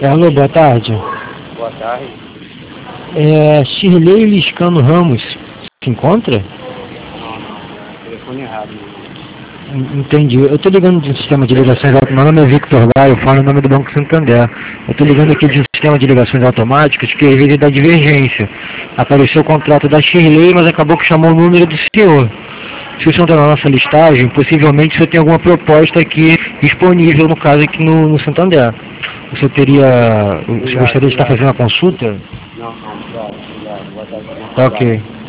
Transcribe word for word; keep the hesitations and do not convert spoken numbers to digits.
Alô, boa tarde. Boa tarde. É, Shirley Liscano Ramos se encontra? Não, não, é telefone errado. En- Entendi. Eu estou ligando de um sistema de ligações automáticas. Meu nome é Victor Gaio, eu falo em nome do Banco Santander. Eu estou ligando aqui de um sistema de ligações automáticas que às vezes dá divergência. Apareceu o contrato da Shirley, mas acabou que chamou o número do senhor. Se o senhor está na nossa listagem, possivelmente o senhor tem alguma proposta aqui disponível, no caso aqui no, no Santander. O senhor teria. O senhor Obrigado, gostaria de estar obrigado. fazendo a consulta? Não, não, obrigado, obrigado. Boa tarde. Tá ok.